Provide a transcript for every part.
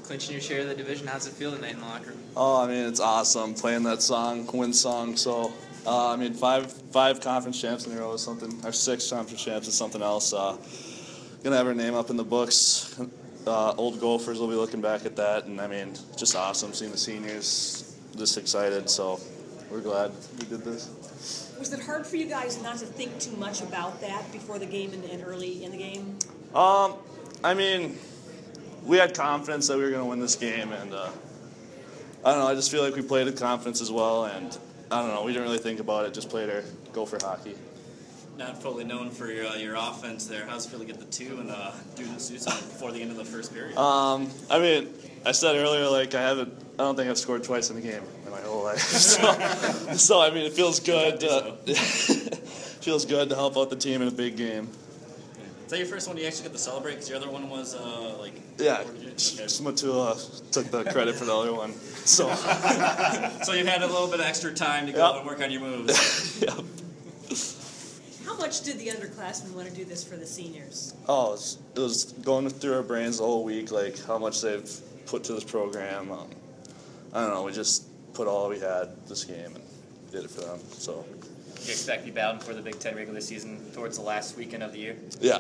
clinching your share of the division. How's it feel tonight in the locker room? Oh, I mean, it's awesome playing that song, win song. So, I mean, five conference champs in a row is something. Our 6 conference champs is something else. Gonna have our name up in the books. Old Gophers will be looking back at that, and I mean, just awesome seeing the seniors this excited. So, we're glad we did this. Was it hard for you guys not to think too much about that before the game and early in the game? I mean, we had confidence that we were going to win this game, and I don't know, I just feel like we played with confidence as well, and I don't know, we didn't really think about it, just played our Gopher hockey. Not fully known for your offense there. How's it feel to get the 2 and do something before the end of the first period? I mean, I said earlier, like, I don't think I've scored twice in a game in my whole life. So I mean, it feels good. Feels good to help out the team in a big game. Is that your first one you actually get to celebrate? Because your other one was Yeah, okay. Smatula took the credit for the other one. So So you had a little bit of extra time to go and work on your moves. Yep. How much did the underclassmen want to do this for the seniors? Oh, it was going through our brains the whole week, like how much they've put to this program. I don't know, we just put all we had this game and did it for them. So. Do you expect to be battling for the Big Ten regular season towards the last weekend of the year? Yeah.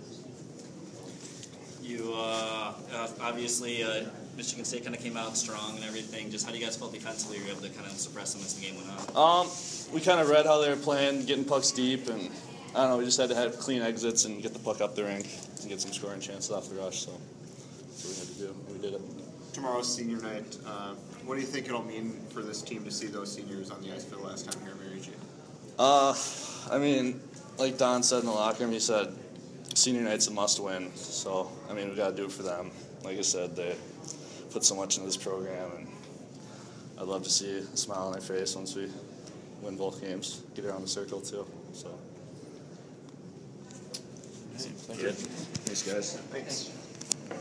You obviously Michigan State kind of came out strong and everything. Just how do you guys feel defensively? Were you able to kind of suppress them as the game went on? We kind of read how they were playing, getting pucks deep, and I don't know, we just had to have clean exits and get the puck up the rink and get some scoring chances off the rush. So that's what we had to do. We did it. Tomorrow's senior night. What do you think it'll mean for this team to see those seniors on the ice for the last time here at Mary G? I mean, like Don said in the locker room, he said senior night's a must-win. So, I mean, we got to do it for them. Like I said, they put so much into this program, and I'd love to see a smile on their face once we win both games, get around the circle too. So, Thank you. Thanks, guys. Thanks.